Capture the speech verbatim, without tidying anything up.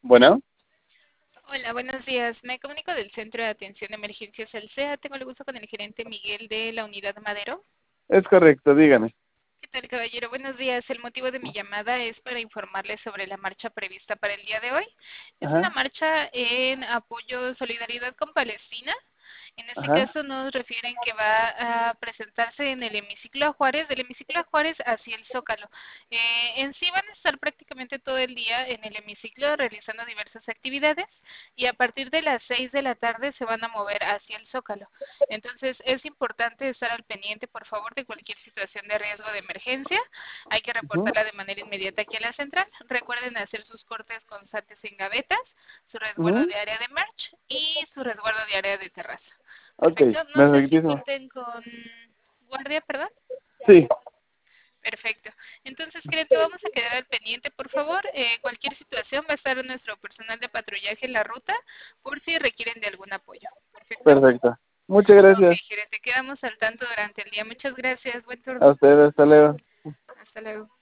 Bueno, Hola, buenos días. Me comunico del Centro de Atención de Emergencias El C E A. Tengo el gusto con el gerente Miguel de la Unidad Madero. es correcto, dígame. ¿Qué tal, caballero? Buenos días. El motivo de mi llamada es para informarle sobre la marcha prevista para el día de hoy. Es una Ajá, marcha en apoyo, solidaridad con Palestina. En este ajá, caso nos refieren que va a presentarse en el hemiciclo a Juárez, del hemiciclo a Juárez hacia el Zócalo. Eh, en sí van a estar prácticamente todo el día en el hemiciclo realizando diversas actividades y a partir de las seis de la tarde se van a mover hacia el Zócalo. Entonces es importante estar al pendiente, por favor, de cualquier situación de riesgo de emergencia. Hay que ujú, reportarla de manera inmediata aquí a la central. Recuerden hacer sus cortes constantes en gavetas, su resguardo ujú. de área de merch y su resguardo de área de terraza. Ok, Perfecto. No sé si perfectísimo. cuenten con guardia, perdón. Sí, Perfecto. Entonces, creen que vamos a quedar al pendiente, por favor. Eh, cualquier situación va a estar nuestro personal de patrullaje en la ruta por si requieren de algún apoyo. Perfecto. perfecto. Muchas Ok, gracias gerente, quedamos al tanto durante el día. Muchas gracias. Buen a turno. ustedes, hasta luego. Hasta luego.